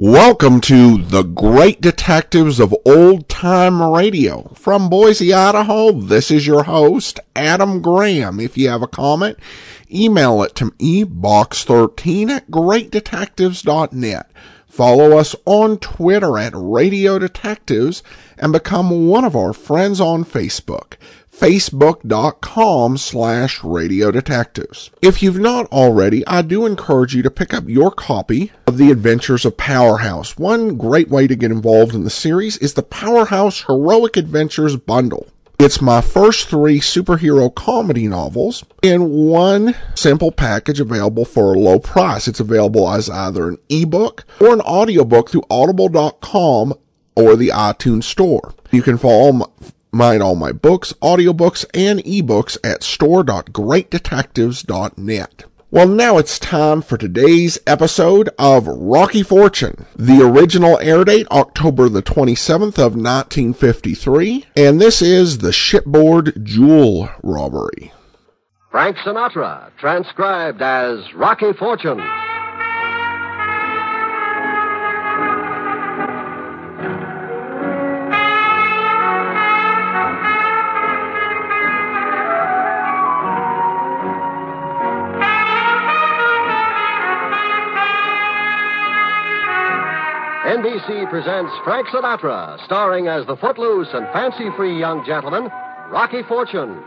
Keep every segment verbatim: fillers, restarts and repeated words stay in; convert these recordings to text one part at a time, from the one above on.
Welcome to the Great Detectives of Old Time Radio. From Boise, Idaho, this is your host, Adam Graham. If you have a comment, email it to me, box thirteen at great detectives dot net. Follow us on Twitter at Radio Detectives and become one of our friends on Facebook. Facebook.com slash Radio Detectives. If you've not already, I do encourage you to pick up your copy of The Adventures of Powerhouse. One great way to get involved in the series is the Powerhouse Heroic Adventures Bundle. It's my first three superhero comedy novels in one simple package available for a low price. It's available as either an ebook or an audiobook through audible dot com or the iTunes Store. You can follow my Mine all my books, audiobooks, and ebooks at store dot great detectives dot net. Well, now it's time for today's episode of Rocky Fortune. The original air date, October the twenty-seventh of nineteen fifty-three, and this is the shipboard jewel robbery. Frank Sinatra, transcribed as Rocky Fortune. N B C presents Frank Sinatra, starring as the footloose and fancy-free young gentleman, Rocky Fortune.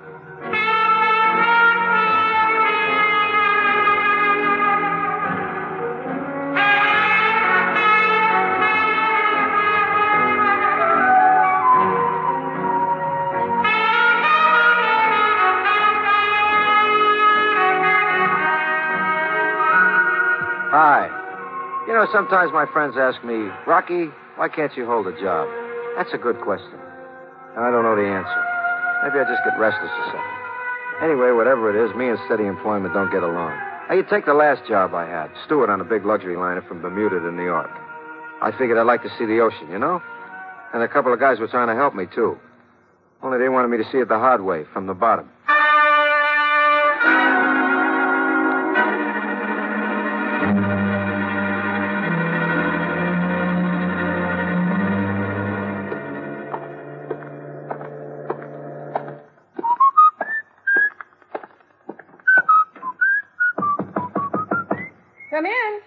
Hi. You know, sometimes my friends ask me, Rocky, why can't you hold a job? That's a good question. I don't know the answer. Maybe I just get restless or something. Anyway, whatever it is, me and steady employment don't get along. Now, you take the last job I had, steward on a big luxury liner from Bermuda to New York. I figured I'd like to see the ocean, you know? And a couple of guys were trying to help me, too. Only they wanted me to see it the hard way, from the bottom. Come in.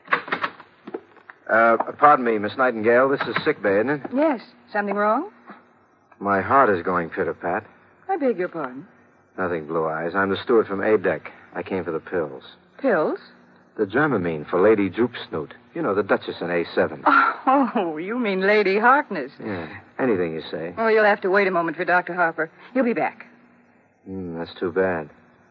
Uh, pardon me, Miss Nightingale. This is sick bay, isn't it? Yes. Something wrong? My heart is going pitter-pat. I beg your pardon. Nothing, Blue Eyes. I'm the steward from A-Deck. I came for the pills. Pills? The Dramamine for Lady Droopsnoot. You know, the Duchess in A seven. Oh, you mean Lady Harkness. Yeah, anything you say. Oh, you'll have to wait a moment for Doctor Harper. He'll be back. Mm, that's too bad.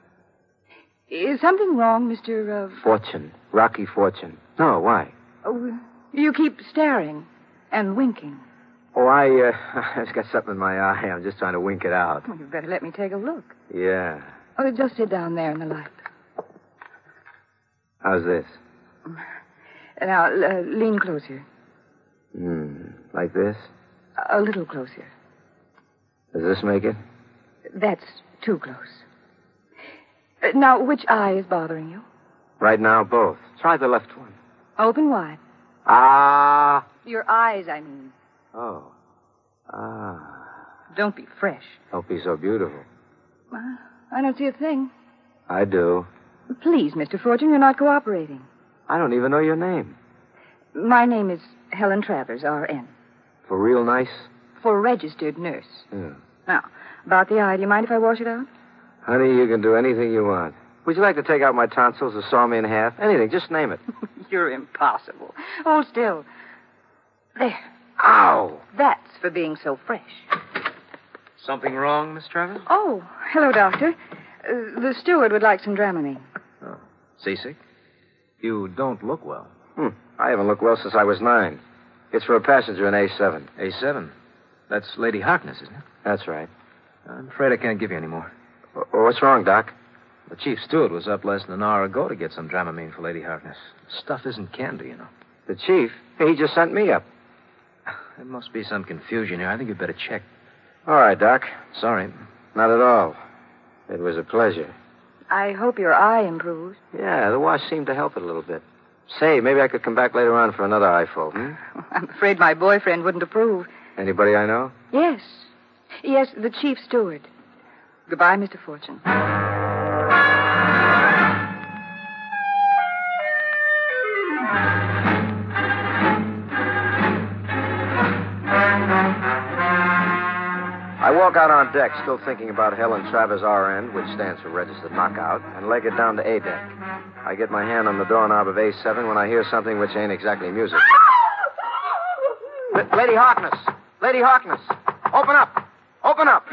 Is something wrong, Mister Uh... Fortune. Rocky Fortune. No, why? Oh, you keep staring and winking. Oh, I, uh, I just got something in my eye. I'm just trying to wink it out. Well, you better let me take a look. Yeah. Oh, just sit down there in the light. How's this? Now, uh, lean closer. Hmm. Like this? A little closer. Does this make it? That's too close. Uh, now, which eye is bothering you? Right now, both. Try the left one. Open wide. Ah. Your eyes, I mean. Oh. Ah. Don't be fresh. Don't be so beautiful. Uh, I don't see a thing. I do. Please, Mister Fortune, you're not cooperating. I don't even know your name. My name is Helen Travers, R N. For real nice? For registered nurse. Yeah. Now, about the eye, do you mind if I wash it out? Honey, you can do anything you want. Would you like to take out my tonsils or saw me in half? Anything, just name it. You're impossible. Hold still. There. Ow! That's for being so fresh. Something wrong, Miss Travers? Oh, hello, Doctor. Uh, the steward would like some Dramamine. Oh, seasick? You don't look well. Hmm. I haven't looked well since I was nine. It's for a passenger in A seven. A seven? That's Lady Harkness, isn't it? That's right. I'm afraid I can't give you any more. W- what's wrong, Doc? The chief steward was up less than an hour ago to get some Dramamine for Lady Harkness. Stuff isn't candy, you know. The chief? He just sent me up. There must be some confusion here. I think you'd better check. All right, Doc. Sorry. Not at all. It was a pleasure. I hope your eye improves. Yeah, the wash seemed to help it a little bit. Say, maybe I could come back later on for another eyeful, hmm? I'm afraid my boyfriend wouldn't approve. Anybody I know? Yes. Yes, the chief steward. Goodbye, Mister Fortune. I walk out on deck, still thinking about Helen Travers R N, which stands for Registered Knockout, and leg it down to A deck. I get my hand on the doorknob of A seven when I hear something which ain't exactly music. L- Lady Harkness! Lady Harkness! Open up! Open up!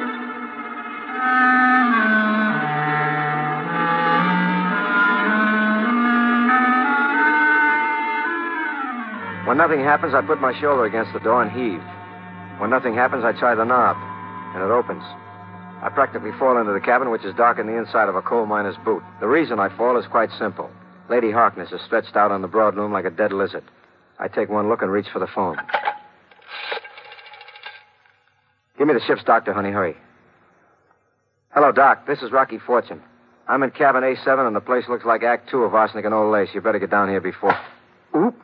When nothing happens, I put my shoulder against the door and heave. When nothing happens, I try the knob, and it opens. I practically fall into the cabin, which is dark in the inside of a coal miner's boot. The reason I fall is quite simple. Lady Harkness is stretched out on the broad loom like a dead lizard. I take one look and reach for the phone. Give me the ship's doctor, honey. Hurry. Hello, Doc. This is Rocky Fortune. I'm in cabin A seven, and the place looks like Act Two of Arsenic and Old Lace. You better get down here before... Oop.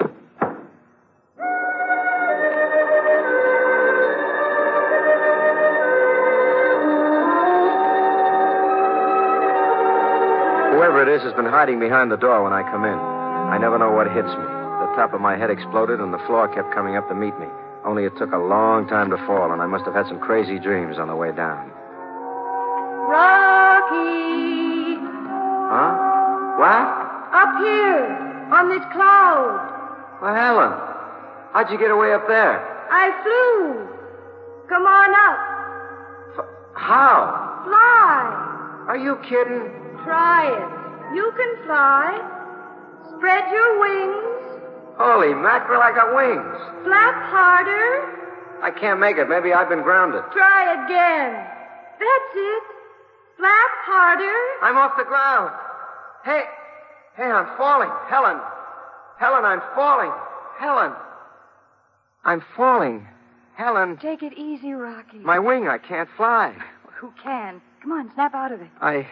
Whoever it is has been hiding behind the door when I come in. I never know what hits me. The top of my head exploded, and the floor kept coming up to meet me. Only it took a long time to fall, and I must have had some crazy dreams on the way down. Rocky! Huh? What? Up here, on this cloud. Well, Helen, how'd you get away up there? I flew. Come on up. F- how? Fly. Are you kidding? Try it. You can fly. Spread your wings. Holy mackerel, I got wings. Flap harder. I can't make it. Maybe I've been grounded. Try again. That's it. Flap harder. I'm off the ground. Hey, hey, I'm falling. Helen. Helen, I'm falling. Helen. I'm falling. Helen. Take it easy, Rocky. My wing, I can't fly. Who can? Come on, snap out of it. I...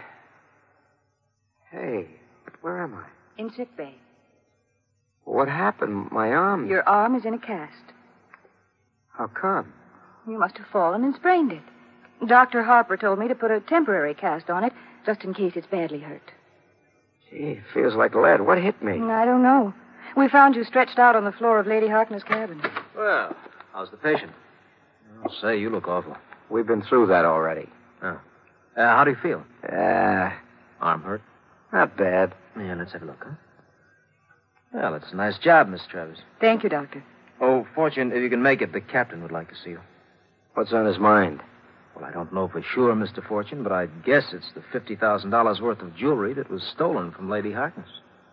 Hey, where am I? In sick bay. What happened? My arm... Your arm is in a cast. How come? You must have fallen and sprained it. Doctor Harper told me to put a temporary cast on it, just in case it's badly hurt. Gee, it feels like lead. What hit me? I don't know. We found you stretched out on the floor of Lady Harkness' cabin. Well, how's the patient? I'll say, you look awful. We've been through that already. Oh. Uh, how do you feel? Uh, Arm hurt? not bad. Yeah, let's have a look, huh? Well, it's a nice job, Miss Travers. Thank you, Doctor. Oh, Fortune, if you can make it, the captain would like to see you. What's on his mind? Well, I don't know for sure, Mister Fortune, but I'd guess it's the fifty thousand dollars worth of jewelry that was stolen from Lady Harkness.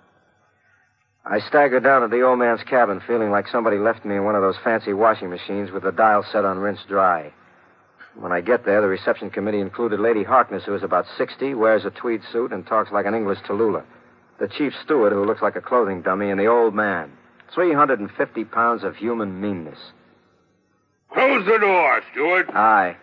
I staggered down to the old man's cabin, feeling like somebody left me in one of those fancy washing machines with the dial set on rinse dry. When I get there, the reception committee included Lady Harkness, who is about sixty, wears a tweed suit, and talks like an English Tallulah. The chief steward, who looks like a clothing dummy, and the old man. three hundred fifty pounds of human meanness. Close the door, steward. Aye.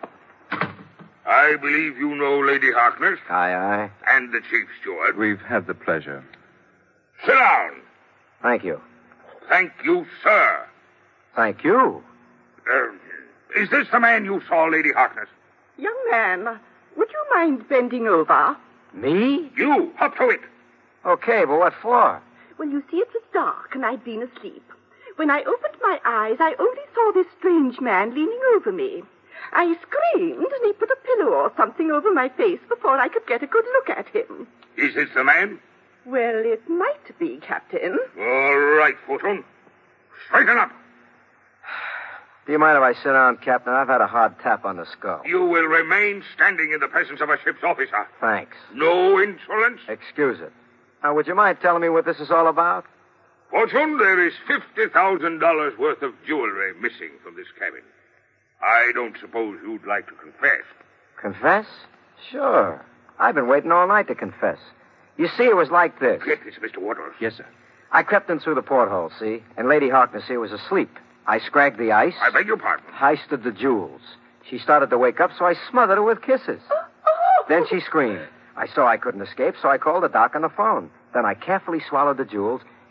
I believe you know Lady Harkness Aye, aye. and the chief steward. We've had the pleasure. Sit down. Thank you. Thank you, sir. Thank you. Uh, is this the man you saw, Lady Harkness? Young man, would you mind bending over? Me? You, up to it. Okay, but what for? Well, you see, it was dark and I'd been asleep. When I opened my eyes, I only saw this strange man leaning over me. I screamed, and he put a pillow or something over my face before I could get a good look at him. Is this the man? Well, it might be, Captain. All right, Fortune. Straighten up. Do you mind if I sit down, Captain? I've had a hard tap on the skull. You will remain standing in the presence of a ship's officer. Thanks. No insolence. Excuse it. Now, would you mind telling me what this is all about? Fortune, there is fifty thousand dollars worth of jewelry missing from this cabin. I don't suppose you'd like to confess. Confess? Sure. I've been waiting all night to confess. You see, it was like this. Get this, Mister Waters. Yes, sir. I crept in through the porthole, see? And Lady Harkness here was asleep. I scragged the ice. I beg your pardon. Heisted the jewels. She started to wake up, so I smothered her with kisses. Then she screamed. I saw I couldn't escape, so I called the doc on the phone. Then I carefully swallowed the jewels,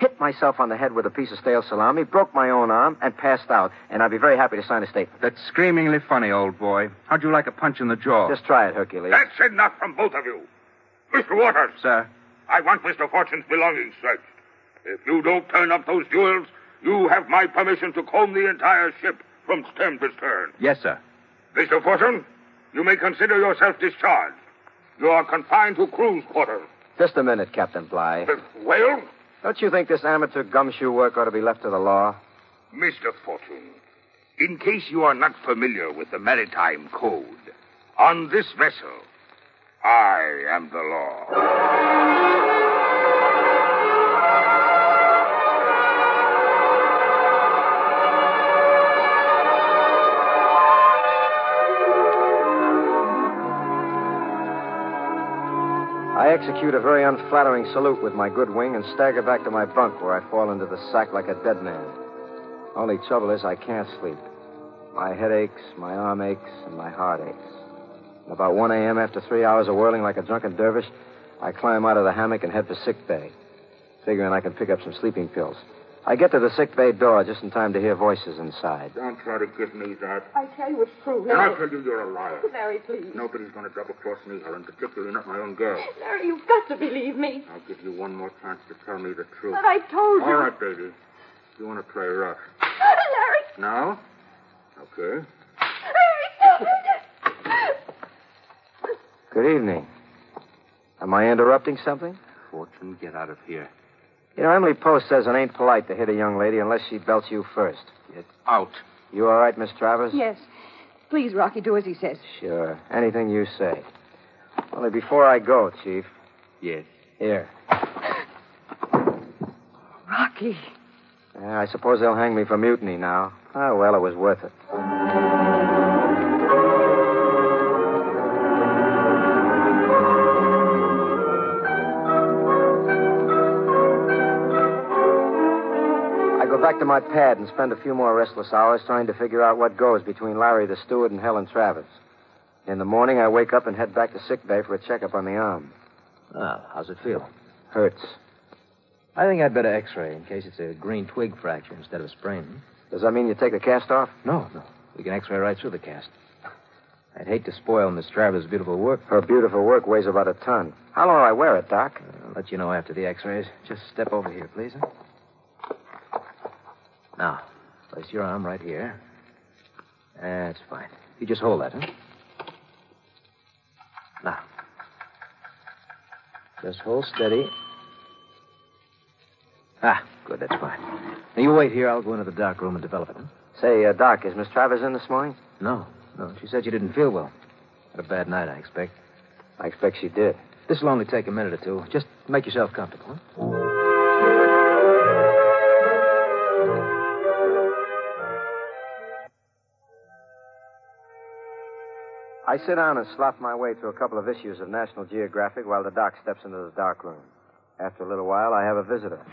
hit myself on the head with a piece of stale salami, broke my own arm, and passed out. And I'd be very happy to sign a statement. That's screamingly funny, old boy. How'd you like a punch in the jaw? Just try it, Hercules. That's enough from both of you. Mister Waters. Sir? I want Mister Fortune's belongings searched. If you don't turn up those jewels, you have my permission to comb the entire ship from stern to stern. Yes, sir. Mister Fortune, you may consider yourself discharged. You are confined to crew's quarters. Just a minute, Captain Bligh. Uh, well? Don't you think this amateur gumshoe work ought to be left to the law? Mister Fortune, in case you are not familiar with the maritime code, on this vessel, I am the law. I execute a very unflattering salute with my good wing and stagger back to my bunk where I fall into the sack like a dead man. Only trouble is I can't sleep. My head aches, my arm aches, and my heart aches. And about one a.m., after three hours of whirling like a drunken dervish, I climb out of the hammock and head for sick bay, figuring I can pick up some sleeping pills. I get to the sick bay door just in time to hear voices inside. Don't try to give me that. I tell you it's true, I'll Larry. tell you you're a liar. Larry, please. Nobody's going to double-cross me, Helen, particularly not my own girl. Larry, you've got to believe me. I'll give you one more chance to tell me the truth. But I told you. All right, baby. You want to play rough. Larry. Now? Okay. Good evening. Am I interrupting something? Fortune, get out of here. You know, Emily Post says it ain't polite to hit a young lady unless she belts you first. Get out. You all right, Miss Travers? Yes. Please, Rocky, do as he says. Sure. Anything you say. Only before I go, Chief. Yes. Here. Rocky. Yeah, I suppose they'll hang me for mutiny now. Ah, well, it was worth it. Back to my pad and spend a few more restless hours trying to figure out what goes between Larry the steward and Helen Travers. In the morning, I wake up and head back to sick bay for a checkup on the arm. Well, how's it feel? Hurts. I think I'd better x-ray in case it's a green twig fracture instead of a sprain. Does that mean you take the cast off? No, no. We can x-ray right through the cast. I'd hate to spoil Miss Travers' beautiful work. Her beautiful work weighs about a ton. How long do I wear it, Doc? Uh, I'll let you know after the x-rays. Just step over here, please. Huh? Now, place your arm right here. That's fine. You just hold that, huh? Now. Just hold steady. Ah, good, that's fine. Now, you wait here. I'll go into the dark room and develop it, huh? Say, uh, Doc, is Miss Travers in this morning? No, no. She said you didn't feel well. Had a bad night, I expect. I expect she did. This will only take a minute or two. Just make yourself comfortable, huh? I sit down and slop my way through a couple of issues of National Geographic while the doc steps into the dark room. After a little while, I have a visitor.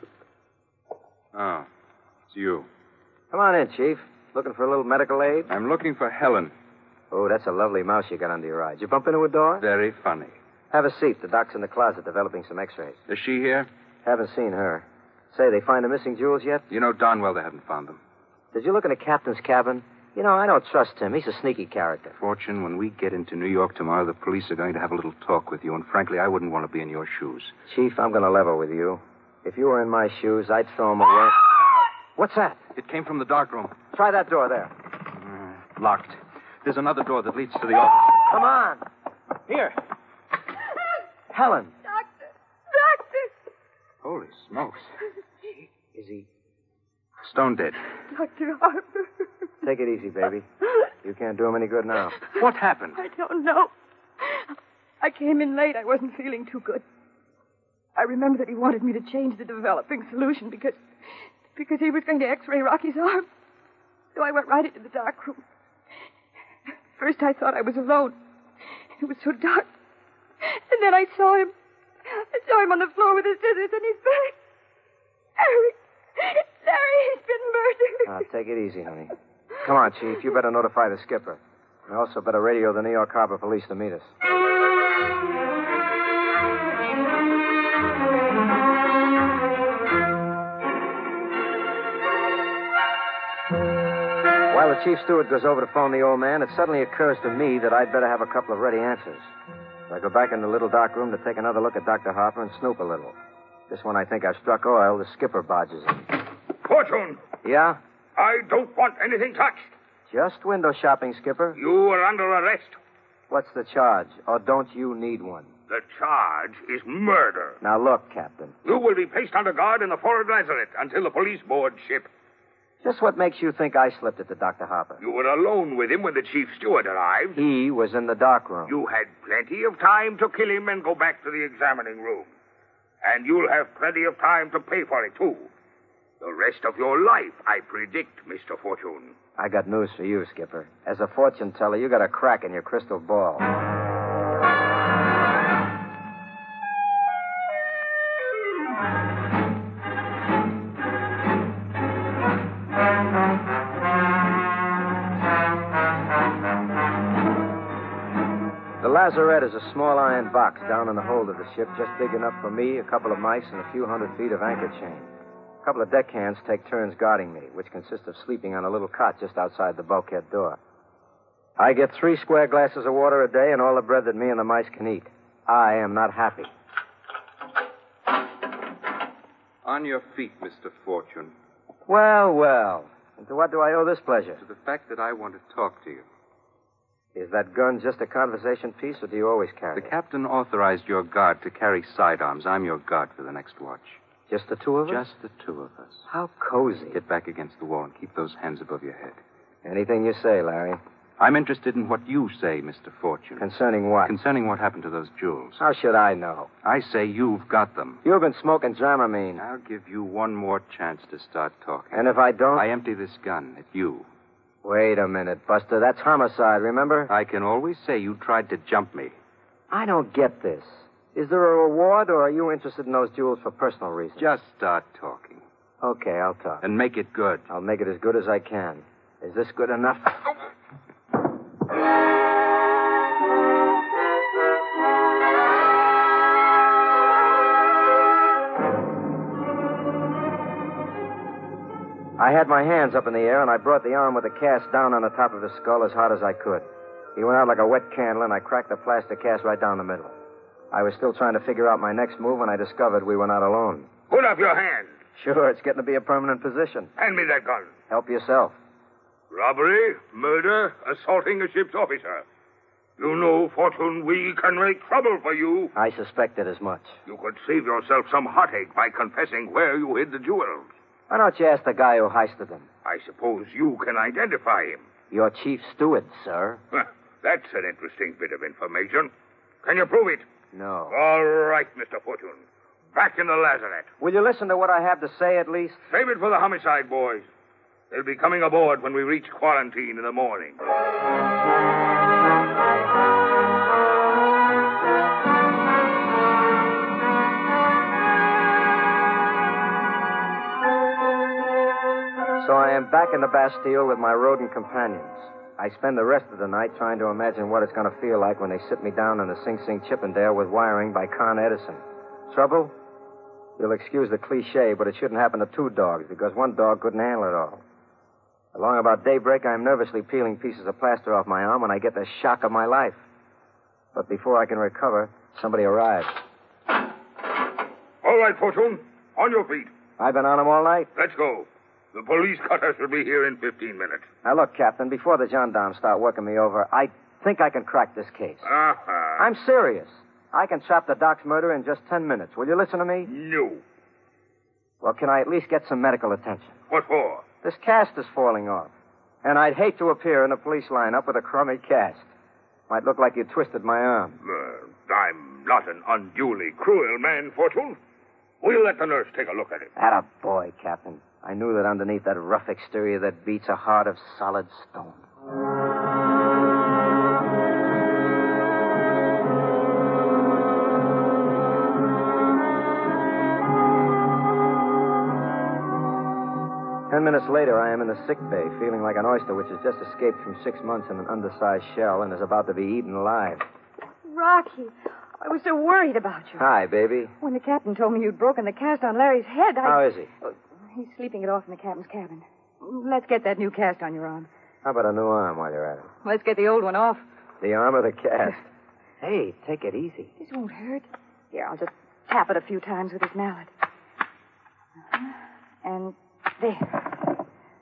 Oh, it's you. Come on in, Chief. Looking for a little medical aid? I'm looking for Helen. Oh, that's a lovely mouse you got under your eye. Did you bump into a door? Very funny. Have a seat. The doc's in the closet developing some x-rays. Is she here? Haven't seen her. Say, they find the missing jewels yet? You know darn well they haven't found them. Did you look in the captain's cabin? You know, I don't trust him. He's a sneaky character. Fortune, when we get into New York tomorrow, the police are going to have a little talk with you, and frankly, I wouldn't want to be in your shoes. Chief, I'm going to level with you. If you were in my shoes, I'd throw him away. What's that? It came from the dark room. Try that door there. Uh, locked. There's another door that leads to the office. Come on. Here. Helen. Doctor. Doctor. Holy smokes. Is he... Stone dead. Doctor Harper. Take it easy, baby. You can't do him any good now. What happened? I don't know. I came in late. I wasn't feeling too good. I remember that he wanted me to change the developing solution because because he was going to x-ray Rocky's arm. So I went right into the dark room. First I thought I was alone. It was so dark. And then I saw him. I saw him on the floor with his scissors in his back. Larry. Larry, he's been murdered. Now, take it easy, honey. Come on, Chief. You better notify the skipper. You also better radio the New York Harbor Police to meet us. While the chief steward goes over to phone the old man, it suddenly occurs to me that I'd better have a couple of ready answers. So I go back in the little dark room to take another look at Doctor Harper and snoop a little. Just when I think I've struck oil, the skipper barges in. Fortune, Yeah? I don't want anything touched. Just window shopping, Skipper. You are under arrest. What's the charge? Or don't you need one? The charge is murder. Now look, Captain. You will be placed under guard in the forward lazarette until the police board ship. Just what makes you think I slipped it to Doctor Harper? You were alone with him when the chief steward arrived. He was in the dark room. You had plenty of time to kill him and go back to the examining room. And you'll have plenty of time to pay for it, too. The rest of your life, I predict, Mister Fortune. I got news for you, Skipper. As a fortune teller, you got a crack in your crystal ball. The lazarette is a small iron box down in the hold of the ship, just big enough for me, a couple of mice, and a few hundred feet of anchor chain. A couple of deckhands take turns guarding me, which consists of sleeping on a little cot just outside the bulkhead door. I get three square glasses of water a day and all the bread that me and the mice can eat. I am not happy. On your feet, Mister Fortune. Well, well. And to what do I owe this pleasure? To the fact that I want to talk to you. Is that gun just a conversation piece, or do you always carry The it? captain authorized your guard to carry sidearms. I'm your guard for the next watch. Just the two of us? Just the two of us. How cozy. Get back against the wall and keep those hands above your head. Anything you say, Larry. I'm interested in what you say, Mister Fortune. Concerning what? Concerning what happened to those jewels. How should I know? I say you've got them. You've been smoking Dramamine. I'll give you one more chance to start talking. And if I don't? I empty this gun at you. Wait a minute, Buster. That's homicide, remember? I can always say you tried to jump me. I don't get this. Is there a reward, or are you interested in those jewels for personal reasons? Just start talking. Okay, I'll talk. And make it good. I'll make it as good as I can. Is this good enough? I had my hands up in the air, and I brought the arm with the cast down on the top of his skull as hard as I could. He went out like a wet candle, and I cracked the plastic cast right down the middle. I was still trying to figure out my next move when I discovered we were not alone. Put up your hand. Sure, it's getting to be a permanent position. Hand me that gun. Help yourself. Robbery, murder, assaulting a ship's officer. You know, Fortune, we can make trouble for you. I suspected as much. You could save yourself some heartache by confessing where you hid the jewels. Why don't you ask the guy who heisted them? I suppose you can identify him. Your chief steward, sir. That's an interesting bit of information. Can you prove it? No. All right, Mister Fortune. Back in the lazarette. Will you listen to what I have to say, at least? Save it for the homicide boys. They'll be coming aboard when we reach quarantine in the morning. So I am back in the Bastille with my rodent companions. I spend the rest of the night trying to imagine what it's going to feel like when they sit me down in the Sing Sing Chippendale with wiring by Con Edison. Trouble? You'll excuse the cliche, but it shouldn't happen to two dogs, because one dog couldn't handle it all. Along about daybreak, I'm nervously peeling pieces of plaster off my arm when I get the shock of my life. But before I can recover, somebody arrives. All right, Fortune. On your feet. I've been on them all night. Let's go. The police cutter should be here in fifteen minutes. Now, look, Captain, before the gendarmes start working me over, I think I can crack this case. Uh-huh. I'm serious. I can trap the Doc's murder in just ten minutes. Will you listen to me? No. Well, can I at least get some medical attention? What for? This cast is falling off. And I'd hate to appear in a police lineup with a crummy cast. Might look like you twisted my arm. Uh, I'm not an unduly cruel man, Fortune. We'll let the nurse take a look at it. Atta boy, Captain. I knew that underneath that rough exterior that beats a heart of solid stone. Ten minutes later, I am in the sick bay, feeling like an oyster which has just escaped from six months in an undersized shell and is about to be eaten alive. Rocky, I was so worried about you. Hi, baby. When the captain told me you'd broken the cast on Larry's head, I... How is he? Oh, he's sleeping it off in the captain's cabin. Let's get that new cast on your arm. How about a new arm while you're at it? Let's get the old one off. The arm or the cast? Hey, take it easy. This won't hurt. Here, I'll just tap it a few times with this mallet. Uh-huh. And there.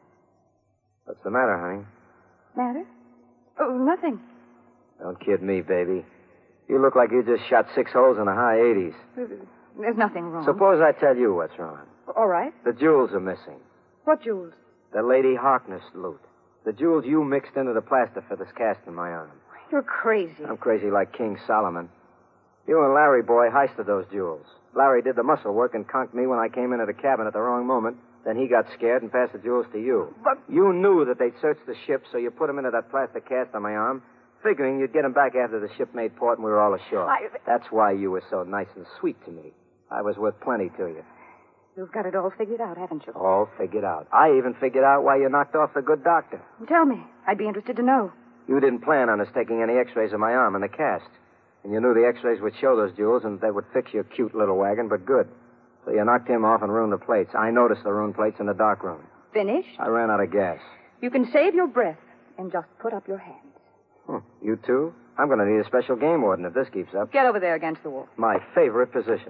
What's the matter, honey? Matter? Oh, nothing. Don't kid me, baby. You look like you just shot six holes in the high eighties. There's nothing wrong. Suppose I tell you what's wrong. All right. The jewels are missing. What jewels? The Lady Harkness loot. The jewels you mixed into the plaster for this cast in my arm. You're crazy. I'm crazy like King Solomon. You and Larry, boy, heisted those jewels. Larry did the muscle work and conked me when I came into the cabin at the wrong moment. Then he got scared and passed the jewels to you. But... You knew that they'd searched the ship, so you put them into that plastic cast on my arm, figuring you'd get them back after the ship made port and we were all ashore. I... That's why you were so nice and sweet to me. I was worth plenty to you. You've got it all figured out, haven't you? All figured out. I even figured out why you knocked off the good doctor. Tell me. I'd be interested to know. You didn't plan on us taking any x-rays of my arm in the cast. And you knew the x-rays would show those jewels and they would fix your cute little wagon, but good. So you knocked him off and ruined the plates. I noticed the ruined plates in the dark room. Finished? I ran out of gas. You can save your breath and just put up your hands. Hmm. You too? I'm going to need a special game warden if this keeps up. Get over there against the wall. My favorite position.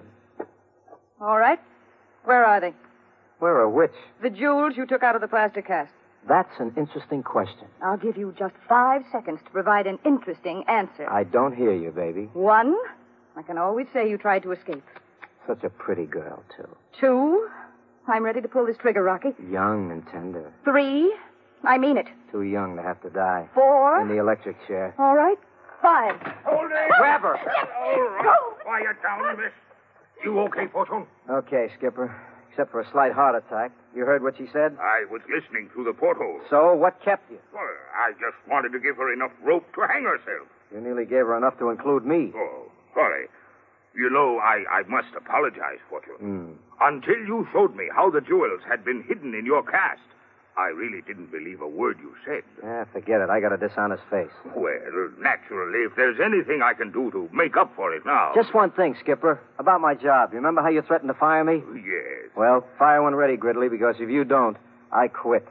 All right. Where are they? Where are which? The jewels you took out of the plaster cast. That's an interesting question. I'll give you just five seconds to provide an interesting answer. I don't hear you, baby. One, I can always say you tried to escape. Such a pretty girl, too. Two, I'm ready to pull this trigger, Rocky. Young and tender. Three, I mean it. Too young to have to die. Four. In the electric chair. All right. Five. Hold it! Grab her. All right. Quiet down, miss. You okay, Fortune? Okay, Skipper. Except for a slight heart attack. You heard what she said? I was listening through the porthole. So, what kept you? Well, I just wanted to give her enough rope to hang herself. You nearly gave her enough to include me. Oh, sorry. You know, I, I must apologize, Fortune. Mm. Until you showed me how the jewels had been hidden in your cast, I really didn't believe a word you said. Ah, forget it. I got a dishonest face. Well, naturally, if there's anything I can do to make up for it now... Just one thing, Skipper. About my job. You remember how you threatened to fire me? Yes. Well, fire when ready, Gridley, because if you don't, I quit.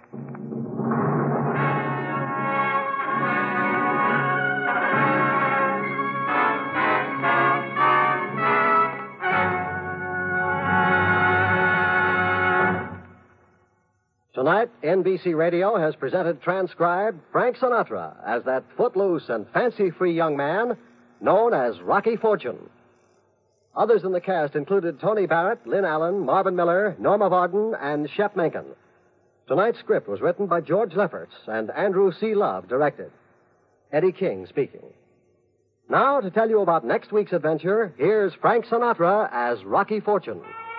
Tonight, N B C Radio has presented transcribed Frank Sinatra as that footloose and fancy-free young man known as Rocky Fortune. Others in the cast included Tony Barrett, Lynn Allen, Marvin Miller, Norma Varden, and Shep Menken. Tonight's script was written by George Lefferts and Andrew C. Love directed. Eddie King speaking. Now, to tell you about next week's adventure, here's Frank Sinatra as Rocky Fortune.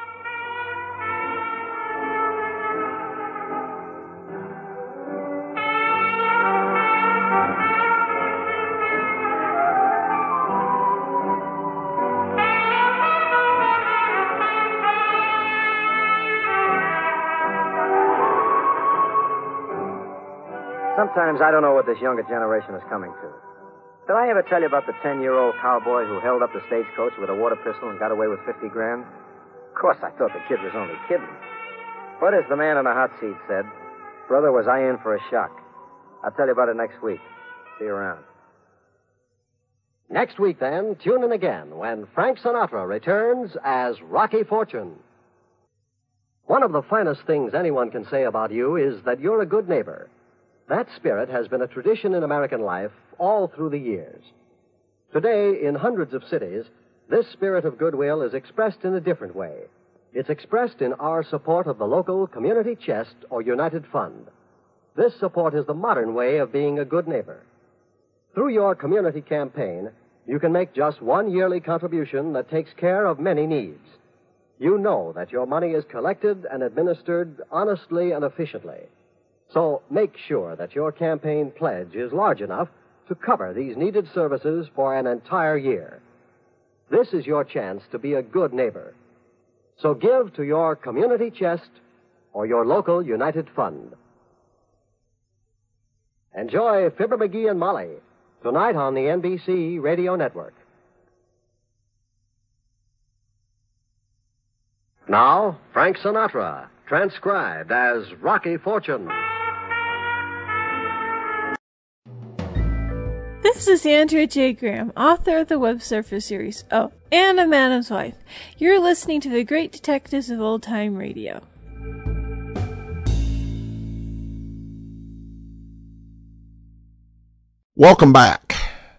Sometimes I don't know what this younger generation is coming to. Did I ever tell you about the ten-year-old cowboy who held up the stagecoach with a water pistol and got away with fifty grand? Of course, I thought the kid was only kidding. But as the man in the hot seat said, brother, was I in for a shock. I'll tell you about it next week. See you around. Next week, then, tune in again when Frank Sinatra returns as Rocky Fortune. One of the finest things anyone can say about you is that you're a good neighbor. That spirit has been a tradition in American life all through the years. Today, in hundreds of cities, this spirit of goodwill is expressed in a different way. It's expressed in our support of the local community chest or United Fund. This support is the modern way of being a good neighbor. Through your community campaign, you can make just one yearly contribution that takes care of many needs. You know that your money is collected and administered honestly and efficiently. So make sure that your campaign pledge is large enough to cover these needed services for an entire year. This is your chance to be a good neighbor. So give to your community chest or your local United Fund. Enjoy Fibber McGee and Molly tonight on the N B C Radio Network. Now, Frank Sinatra, transcribed as Rocky Fortune. This is Andrea J. Graham, author of the Web Surfer series. Oh, and a Madam's Wife. You're listening to The Great Detectives of Old Time Radio. Welcome back.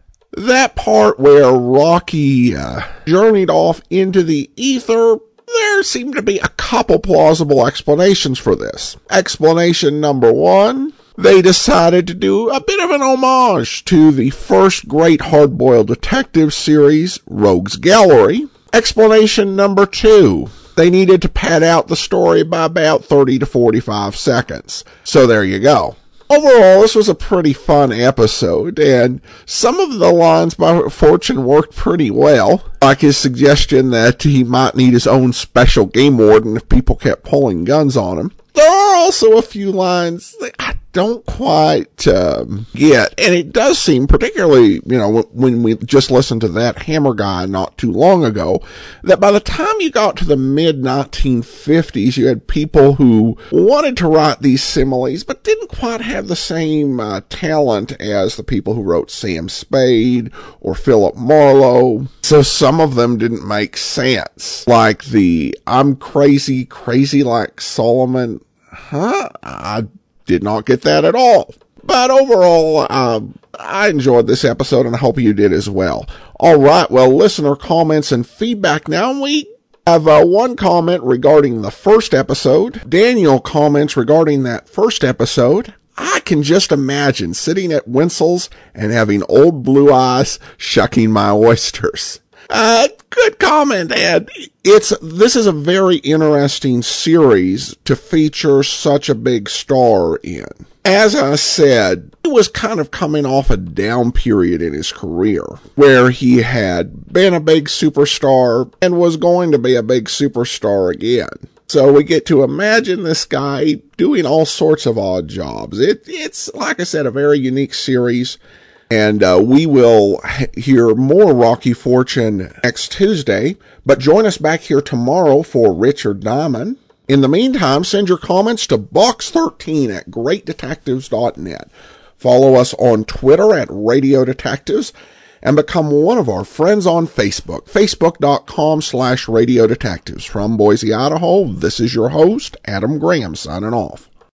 That part where Rocky uh, journeyed off into the ether, there seemed to be a couple plausible explanations for this. Explanation number one, they decided to do a bit of an homage to the first great hard-boiled detective series, Rogues Gallery. Explanation number two, they needed to pad out the story by about thirty to forty-five seconds. So there you go. Overall, this was a pretty fun episode, and some of the lines by Fortune worked pretty well, like his suggestion that he might need his own special game warden if people kept pulling guns on him. There are also a few lines that I don't quite um, get, and it does seem, particularly, you know, when we just listened to that Hammer guy not too long ago, that by the time you got to the mid nineteen fifties, you had people who wanted to write these similes, but didn't quite have the same uh, talent as the people who wrote Sam Spade or Philip Marlowe. So some of them didn't make sense, like the "I'm crazy, crazy like Solomon." Huh? I did not get that at all. But overall, um, I enjoyed this episode, and I hope you did as well. All right, well, listener comments and feedback now. We have uh, one comment regarding the first episode. Daniel comments regarding that first episode. I can just imagine sitting at Winsel's and having old blue eyes shucking my oysters. Uh, good comment, Ed. It's, this is a very interesting series to feature such a big star in. As I said, he was kind of coming off a down period in his career, where he had been a big superstar and was going to be a big superstar again. So we get to imagine this guy doing all sorts of odd jobs. It, it's, like I said, a very unique series. And uh, we will hear more Rocky Fortune next Tuesday. But join us back here tomorrow for Richard Diamond. In the meantime, send your comments to box thirteen at great detectives dot net. Follow us on Twitter at Radio Detectives. And become one of our friends on Facebook. Facebook.com slash Radio Detectives. From Boise, Idaho, this is your host, Adam Graham, signing off.